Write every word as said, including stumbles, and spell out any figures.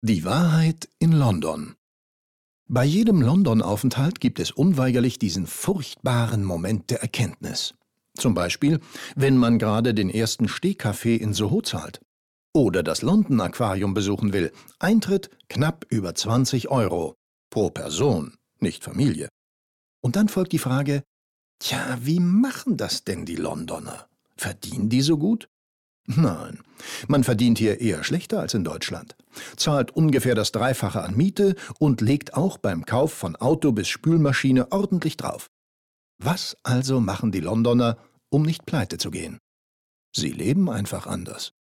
Die Wahrheit in London. Bei jedem London-Aufenthalt gibt es unweigerlich diesen furchtbaren Moment der Erkenntnis. Zum Beispiel, wenn man gerade den ersten Stehkaffee in Soho zahlt. Oder das London-Aquarium besuchen will. Eintritt knapp über zwanzig Euro. Pro Person, nicht Familie. Und dann folgt die Frage, tja, wie machen das denn die Londoner? Verdienen die so gut? Nein, man verdient hier eher schlechter als in Deutschland, zahlt ungefähr das Dreifache an Miete und legt auch beim Kauf von Auto bis Spülmaschine ordentlich drauf. Was also machen die Londoner, um nicht pleite zu gehen? Sie leben einfach anders.